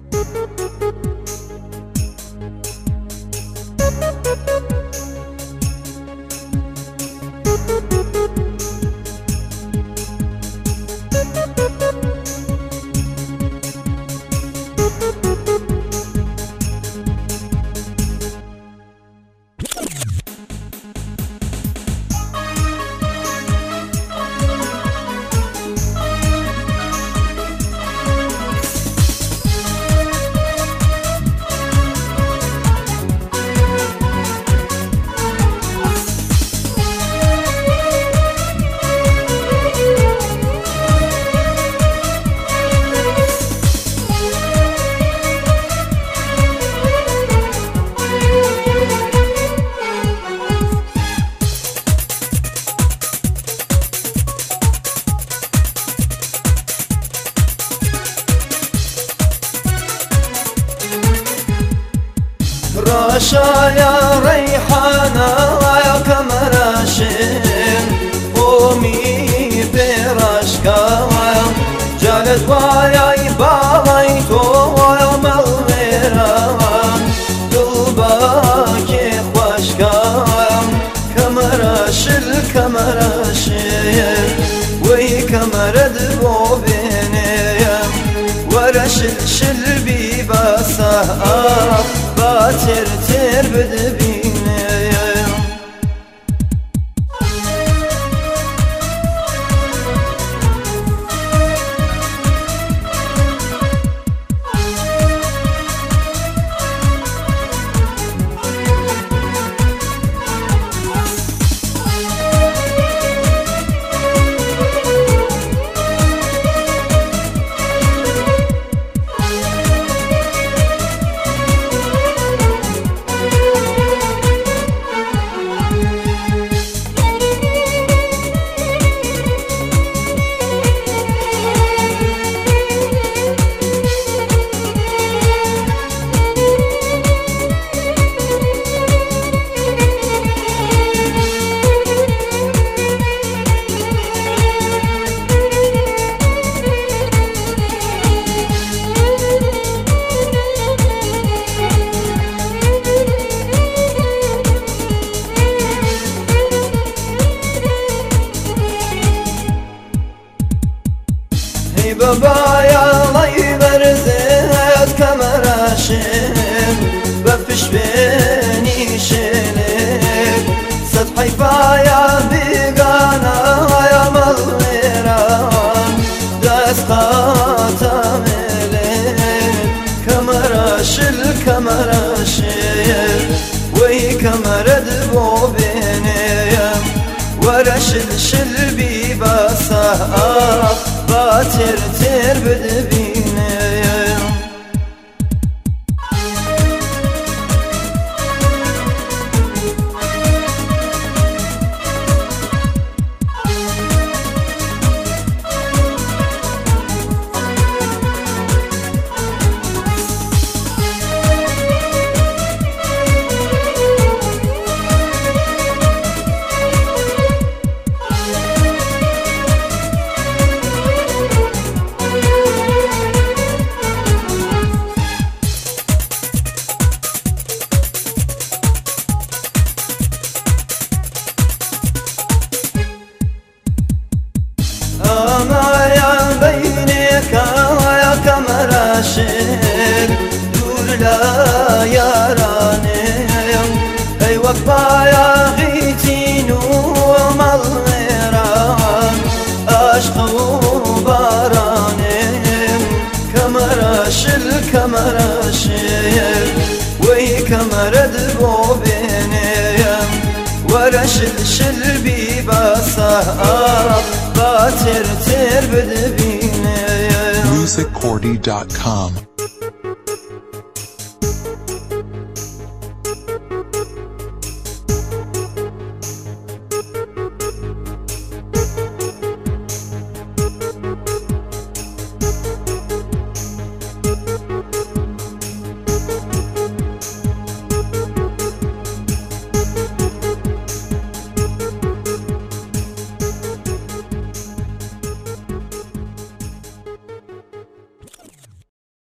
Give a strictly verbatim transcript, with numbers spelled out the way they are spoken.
رشا يا ريحانة يا كمراشين قومي برشكا جالت وياي باليتو يا مغيرة قلبك خوشكا كمراش الكمراشين وي كمرد بوبيني ورشل شل بيباسا باتر تر بدبيني بابايا الله يبرزك كمراشين بفش بيني شيلك صد حيفايا بيقانا يا مغيران داس خاتم لك كمراش الكمراشين وي كمرد بوبيني ورشل شل بيباسا باتر تر بدبيني دور لا ياراني اي وقبايا غيتين ومالغيران عشق وباراني كمراش الكمراشي وي كمرد بوبيني ورشل شل بيباسا باتر تر بدبيني music cordy dot com